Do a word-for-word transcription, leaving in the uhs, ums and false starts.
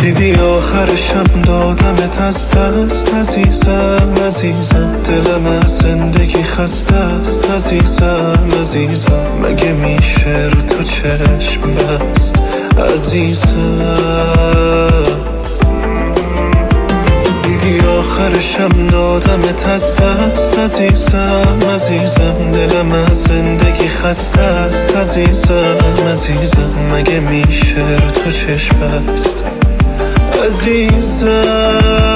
دیدی آخرشم دادمت از دست عزیزم عزیزم دلم از زندگی خسته است عزیزم عزیزم مگه میشه رو تو چشم بست عزیزم دیدی آخرشم دادمت از دست عزیزم عزیزم دلم از زندگی خسته است عزیزم عزیزم مگه میشه رو تو چشم بست عزیزم